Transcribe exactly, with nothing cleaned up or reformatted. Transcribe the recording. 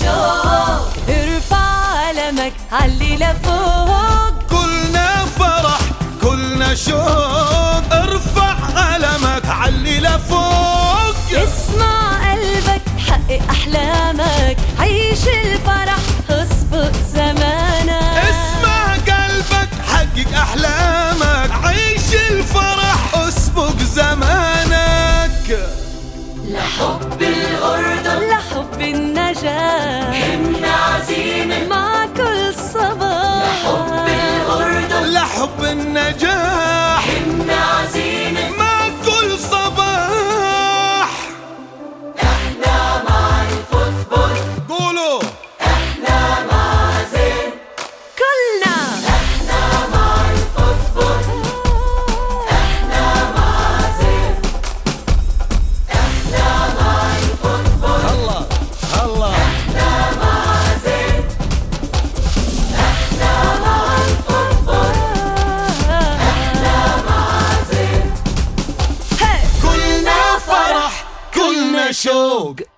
شوق. ارفع علمك علي لفوق. كلنا فرح كلنا شوق. ارفع علمك علي لفوق. اسمع قلبك حقق أحلامك. عيش الفرح اسبق زمانك. اسمع قلبك حقق أحلامك. عيش الفرح اسبق زمانك. لحب الأردن لحب النجاح. حمنا عزيمة مع كل صباح. لحب الأردن لحب النجاح. حمنا عزيمة مع كل صباح. احنا مع الفوتبول. قولوا احنا مع زين. كلنا احنا مع الفوتبول. احنا مع زين. احنا مع الفوتبول. الله الله. احنا مع زين. احنا مع الفوتبول. احنا مع زين. كلنا فرح كلنا شوق.